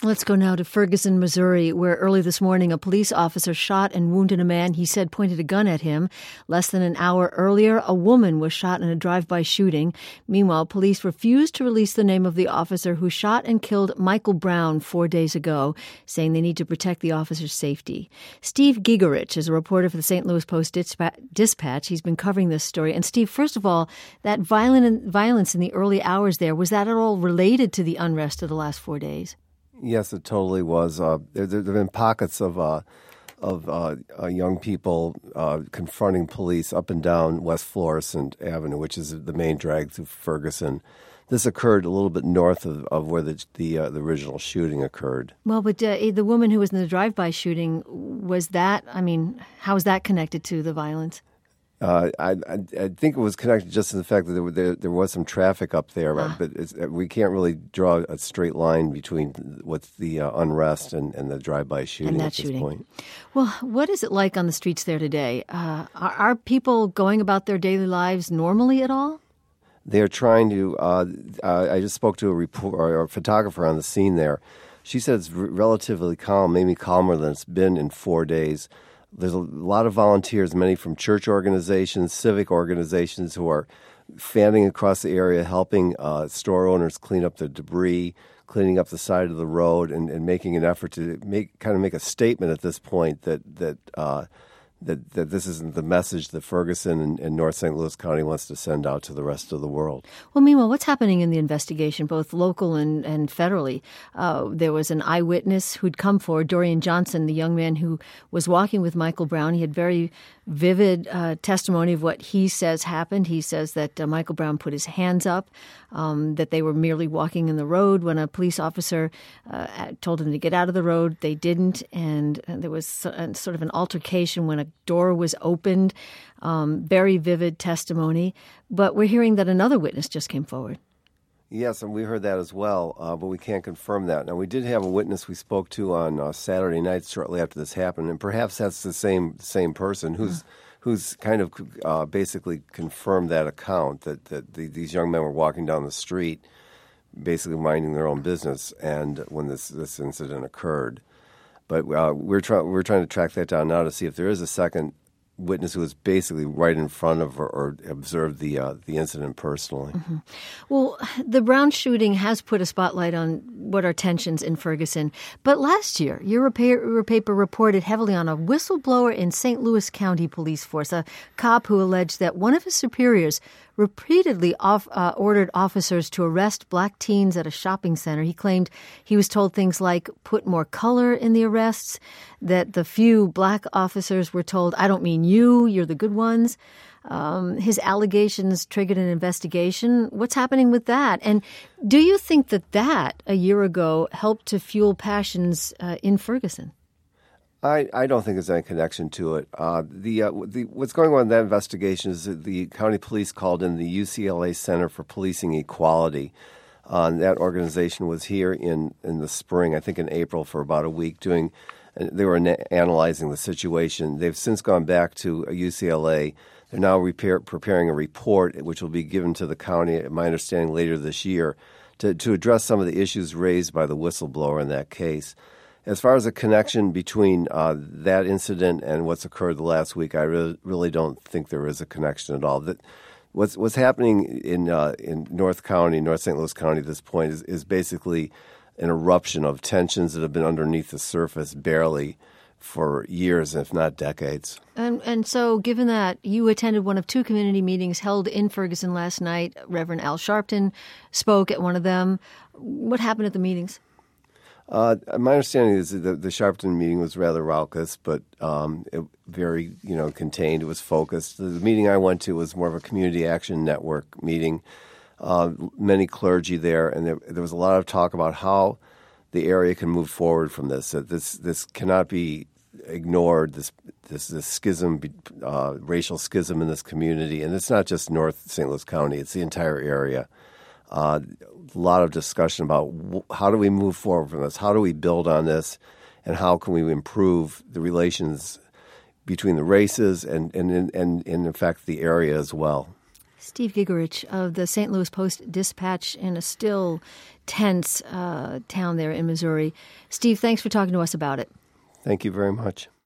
Let's go now to Ferguson, Missouri, where early this morning a police officer shot and wounded a man he said pointed a gun at him. Less than an hour earlier, a woman was shot in a drive-by shooting. Meanwhile, police refused to release the name of the officer who shot and killed Michael Brown 4 days ago, saying they need to protect the officer's safety. Steve Gigerich is a reporter for the St. Louis Post-Dispatch. He's been covering this story. And Steve, first of all, that violence in the early hours there, was that at all related to the unrest of the last 4 days? Yes, it totally was. There have been pockets of young people confronting police up and down West Florissant Avenue, which is the main drag through Ferguson. This occurred a little bit north of where the original shooting occurred. Well, but the woman who was in the drive-by shooting, how is that connected to the violence? I think it was connected just to the fact that there was some traffic up there, but we can't really draw a straight line between what's the unrest and the drive-by shooting at this point. Well, what is it like on the streets there today? Are people going about their daily lives normally at all? They're trying to. I just spoke to a photographer on the scene there. She said it's relatively calm, maybe calmer than it's been in 4 days. There's a lot of volunteers, many from church organizations, civic organizations, who are fanning across the area, helping store owners clean up the debris, cleaning up the side of the road, and making an effort to make a statement at this point that this isn't the message that Ferguson and North St. Louis County wants to send out to the rest of the world. Well, meanwhile, what's happening in the investigation, both local and federally? There was an eyewitness who'd come forward, Dorian Johnson, the young man who was walking with Michael Brown. He had very vivid testimony of what he says happened. He says that Michael Brown put his hands up, that they were merely walking in the road when a police officer told him to get out of the road. They didn't, and there was sort of an altercation when a door was opened. Very vivid testimony. But we're hearing that another witness just came forward. Yes, and we heard that as well, but we can't confirm that. Now, we did have a witness we spoke to on Saturday night shortly after this happened, and perhaps that's the same person who's kind of basically confirmed that account, that these young men were walking down the street, basically minding their own business, and when this incident occurred. But we're trying to track that down now to see if there is a second witness who was basically right in front of or observed the incident personally. Mm-hmm. Well, the Brown shooting has put a spotlight on what are tensions in Ferguson. But last year, your paper reported heavily on a whistleblower in St. Louis County Police Force, a cop who alleged that one of his superiors repeatedly ordered officers to arrest black teens at a shopping center. He claimed he was told things like, put more color in the arrests, that the few black officers were told, I don't mean you, you're the good ones. His allegations triggered an investigation. What's happening with that? And do you think that a year ago helped to fuel passions in Ferguson? I don't think there's any connection to it. What's going on in that investigation is that the county police called in the UCLA Center for Policing Equality. That organization was here in the spring, I think in April, for about a week. They were analyzing the situation. They've since gone back to UCLA. They're now preparing a report, which will be given to the county, my understanding, later this year, to address some of the issues raised by the whistleblower in that case. As far as a connection between that incident and what's occurred the last week, I really don't think there is a connection at all. What's happening in North St. Louis County at this point is basically an eruption of tensions that have been underneath the surface barely for years, if not decades. And so given that you attended one of two community meetings held in Ferguson last night, Reverend Al Sharpton spoke at one of them. What happened at the meetings? My understanding is that the Sharpton meeting was rather raucous, but very contained. It was focused. The meeting I went to was more of a community action network meeting. Many clergy there, and there was a lot of talk about how the area can move forward from this. That this cannot be ignored. This schism, racial schism in this community, and it's not just North St. Louis County; it's the entire area. A lot of discussion about how do we move forward from this, how do we build on this, and how can we improve the relations between the races and in fact, the area as well. Steve Gigerich of the St. Louis Post-Dispatch in a still tense town there in Missouri. Steve, thanks for talking to us about it. Thank you very much.